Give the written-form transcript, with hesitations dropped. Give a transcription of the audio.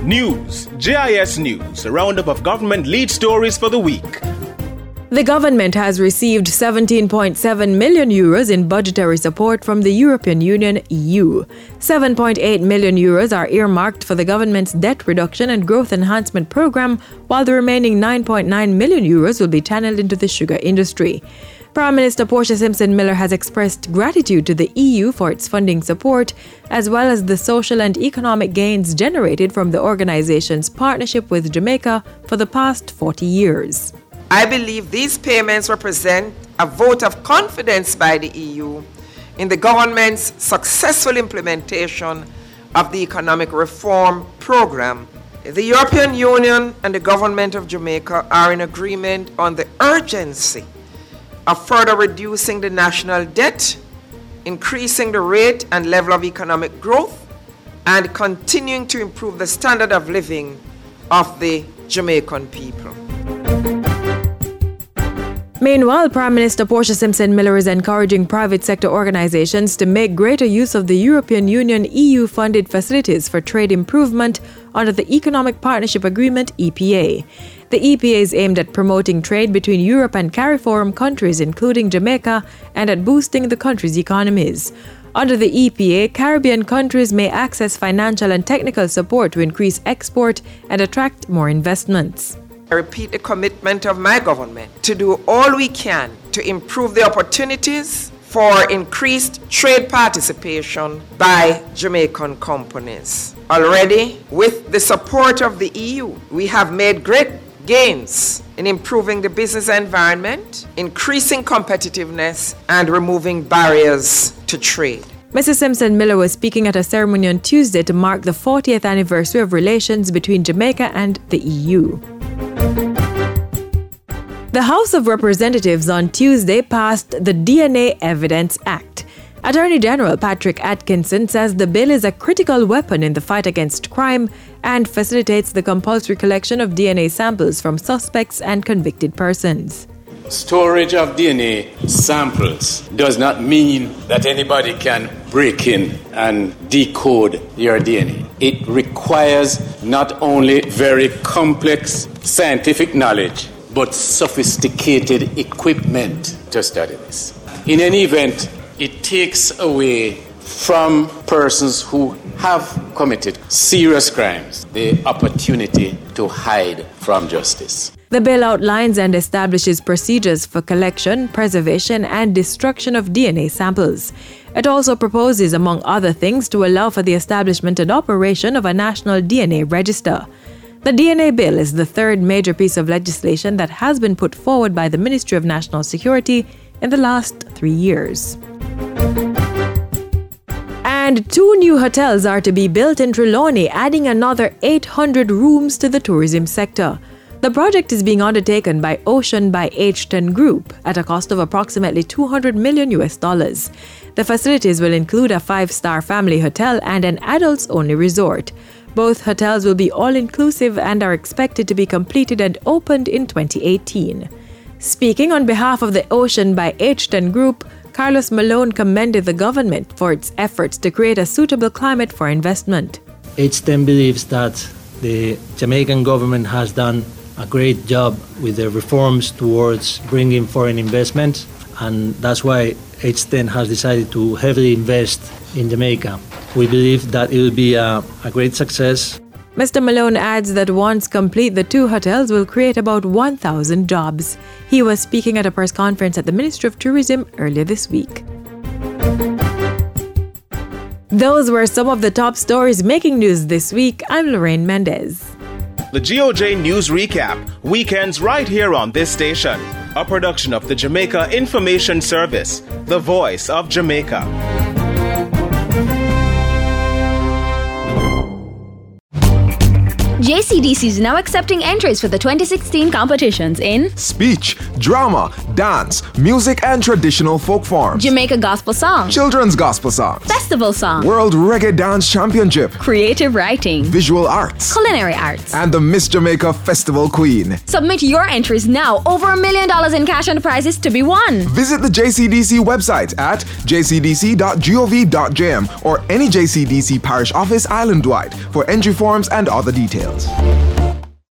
News, JIS News, a roundup of government lead stories for the week. The government has received 17.7 million euros in budgetary support from the European Union, EU. 7.8 million euros are earmarked for the government's debt reduction and growth enhancement program, while the remaining 9.9 million euros will be channeled into the sugar industry. Prime Minister Portia Simpson Miller has expressed gratitude to the EU for its funding support, as well as the social and economic gains generated from the organization's partnership with Jamaica for the past 40 years. I believe these payments represent a vote of confidence by the EU in the government's successful implementation of the economic reform program. The European Union and the government of Jamaica are in agreement on the urgency of further reducing the national debt, increasing the rate and level of economic growth, and continuing to improve the standard of living of the Jamaican people. Meanwhile, Prime Minister Portia Simpson Miller is encouraging private sector organizations to make greater use of the European Union EU-funded facilities for trade improvement under the Economic Partnership Agreement, EPA. The EPA is aimed at promoting trade between Europe and CARIFORUM countries, including Jamaica, and at boosting the country's economies. Under the EPA, Caribbean countries may access financial and technical support to increase export and attract more investments. I repeat the commitment of my government to do all we can to improve the opportunities for increased trade participation by Jamaican companies. Already, with the support of the EU, we have made great gains in improving the business environment, increasing competitiveness, and removing barriers to trade. Mrs. Simpson Miller was speaking at a ceremony on Tuesday to mark the 40th anniversary of relations between Jamaica and the EU. The House of Representatives on Tuesday passed the DNA Evidence Act. Attorney General Patrick Atkinson says the bill is a critical weapon in the fight against crime and facilitates the compulsory collection of DNA samples from suspects and convicted persons. Storage of DNA samples does not mean that anybody can break in and decode your DNA. It requires not only very complex scientific knowledge, but sophisticated equipment to study this. In any event, it takes away from persons who have committed serious crimes the opportunity to hide from justice. The bill outlines and establishes procedures for collection, preservation, and destruction of DNA samples. It also proposes, among other things, to allow for the establishment and operation of a national DNA register. The DNA bill is the third major piece of legislation that has been put forward by the Ministry of National Security in the last 3 years. And 2 new hotels are to be built in Trelawney, adding another 800 rooms to the tourism sector. The project is being undertaken by Ocean by H10 Group at a cost of approximately $200 million. The facilities will include a 5-star family hotel and an adults-only resort. Both hotels will be all-inclusive and are expected to be completed and opened in 2018. Speaking on behalf of the Ocean by H10 Group, Carlos Malone commended the government for its efforts to create a suitable climate for investment. H10 believes that the Jamaican government has done a great job with the reforms towards bringing foreign investment, and that's why H10 has decided to heavily invest in Jamaica. We believe that it will be a great success. Mr. Malone adds that once complete, the 2 hotels will create about 1,000 jobs. He was speaking at a press conference at the Ministry of Tourism earlier this week. Those were some of the top stories making news this week. I'm Lorraine Mendez. The GOJ News Recap, weekends right here on this station. A production of the Jamaica Information Service, the voice of Jamaica. JCDC is now accepting entries for the 2016 competitions in speech, drama, dance, music and traditional folk forms, Jamaica gospel song, children's gospel songs, festival song, World Reggae Dance Championship, creative writing, visual arts, culinary arts, and the Miss Jamaica Festival Queen. Submit your entries now. Over $1 million in cash and prizes to be won. Visit the JCDC website at jcdc.gov.jm or any JCDC parish office island-wide for entry forms and other details.